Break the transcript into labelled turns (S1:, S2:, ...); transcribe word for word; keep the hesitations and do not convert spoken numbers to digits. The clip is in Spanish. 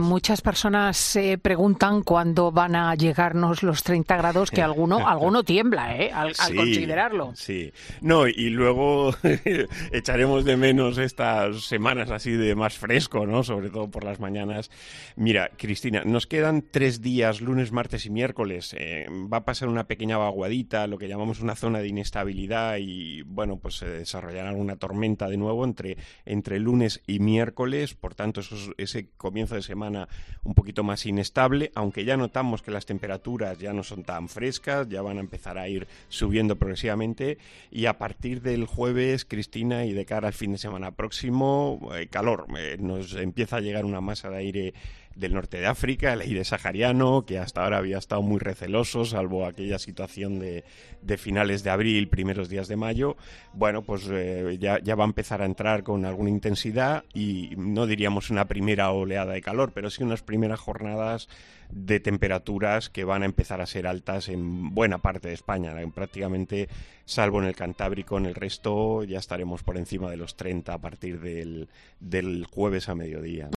S1: Muchas personas se preguntan cuándo van a llegarnos los treinta grados, que alguno alguno tiembla, ¿eh? Al, al
S2: sí,
S1: considerarlo.
S2: Sí, no, y luego echaremos de menos estas semanas así de más fresco, ¿no? Sobre todo por las mañanas. Mira, Cristina, nos quedan tres días, lunes, martes y miércoles. Eh, va a pasar una pequeña vaguadita, lo que llamamos una zona de inestabilidad y, bueno, pues se desarrollará alguna tormenta de nuevo entre, entre lunes y miércoles. Por tanto, eso es, ese comienzo de semana un poquito más inestable, aunque ya notamos que las temperaturas ya no son tan frescas, ya van a empezar a ir subiendo progresivamente y a partir del jueves, Cristina, y de cara al fin de semana próximo, eh, calor, eh, nos empieza a llegar una masa de aire del norte de África, el aire sahariano, que hasta ahora había estado muy receloso, salvo aquella situación de, de finales de abril, primeros días de mayo. Bueno, pues eh, ya, ya va a empezar a entrar con alguna intensidad y no diríamos una primera oleada de calor, pero sí unas primeras jornadas de temperaturas que van a empezar a ser altas en buena parte de España, prácticamente, salvo en el Cantábrico, en el resto ya estaremos por encima de los treinta a partir del, del jueves a mediodía.